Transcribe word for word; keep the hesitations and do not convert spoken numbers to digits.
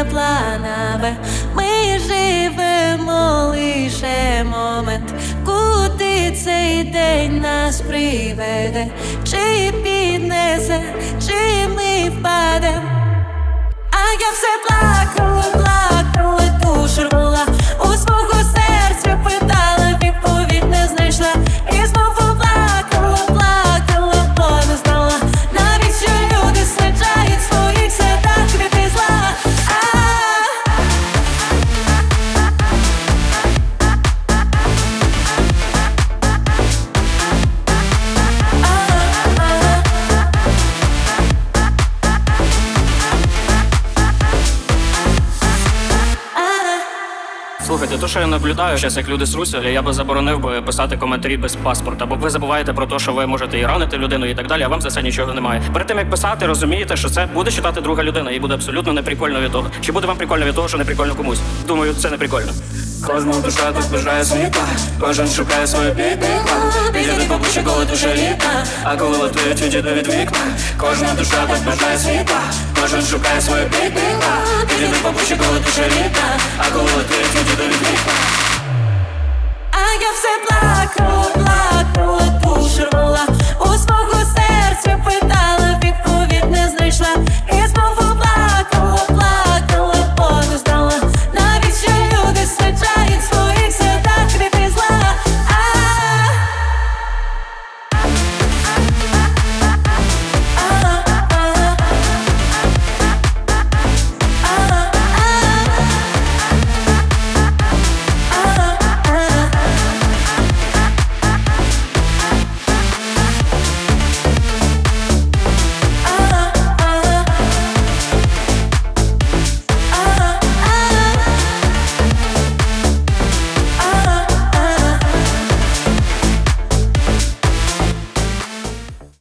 не плана Б. Ми живемо лише момент, куди цей день нас приведе, чи піднесе, чи ми впадем. А я все плакала, плакала, душу рвала, у свого серця питала, відповідь не знайшла. І знову плакала, плакала, бо не знала навіть, що люди саджають своїх садах квіти зла. Слухайте, то, що я наблюдаю зараз, як люди сруться, я би заборонив би писати коментарі без паспорта, бо ви забуваєте про те, що ви можете і ранити людину і так далі, а вам за це нічого немає. Перед тим, як писати, розумієте, що це буде читати друга людина, і буде абсолютно неприкольно від того. Чи буде вам прикольно від того, що неприкольно комусь? Думаю, це неприкольно. Кожна душа тут бажає світла, кожен шукає своє підпікла. Підійди поближче, коли душа літна, а коли летить, відійди від вікна. Кожна душа тут бажає світла, кожен шукає своє підпікла. Підійди поближче, коли душа літна, а коли летить, відійди від вікна. А я все плакала, плакала, душу рвала, у свого серця питала,